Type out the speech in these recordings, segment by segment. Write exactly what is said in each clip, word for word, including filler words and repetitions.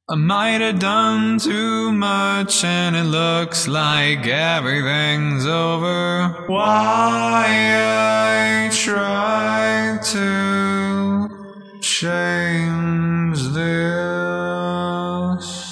I might have done too much and it looks like everything's over. Why I try to change this.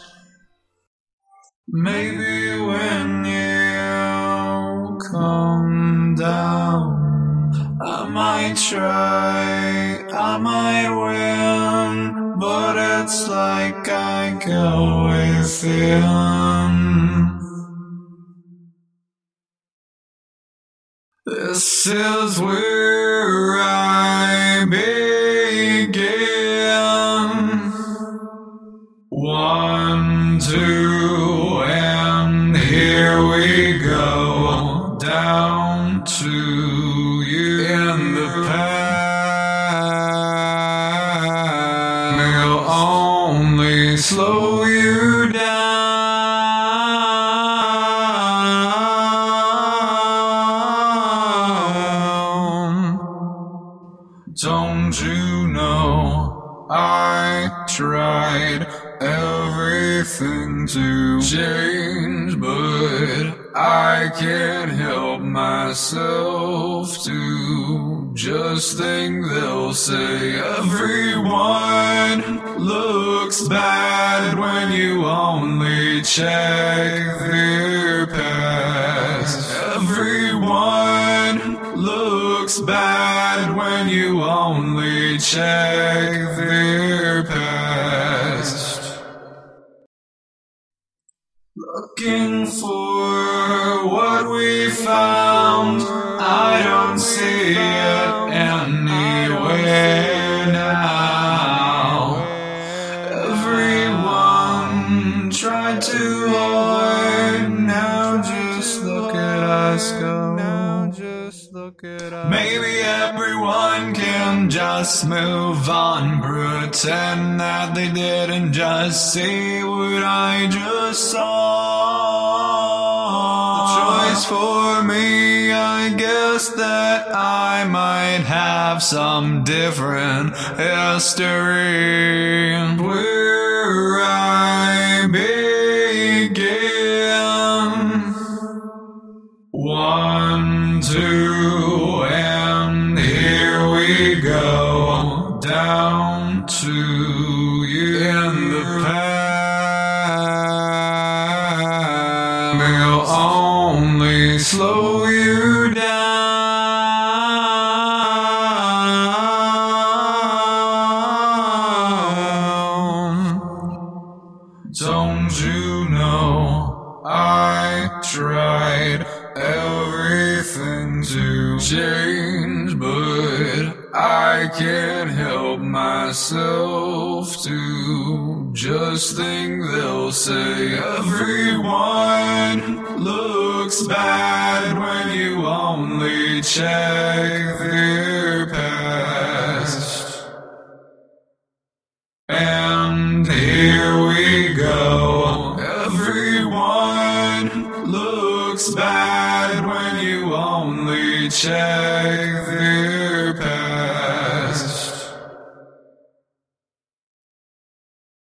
Maybe when you come down, I might try, I might win, but it's like I go within. This is where I begin. One, two, and here we go. Down to you in the past. They'll only slow you down. Don't you know I tried everything to change, but I can't help myself to just think they'll say everyone looks bad when you only check their past. Everyone looks bad when you only check their past. Looking for what we found, I don't see it anywhere now. Everyone tried too hard, now just look at us go. Maybe everyone can just move on, pretend that they didn't just see what I just saw. The choice for me, I guess that I might have some different history. Where I begin. One, two, and here we go. Down to you in the past. They'll only slow you down. Don't you know I tried everything to change, but I can't help myself to just think they'll say everyone looks bad when you only check their past. And here we go. Everyone looks bad when you only check their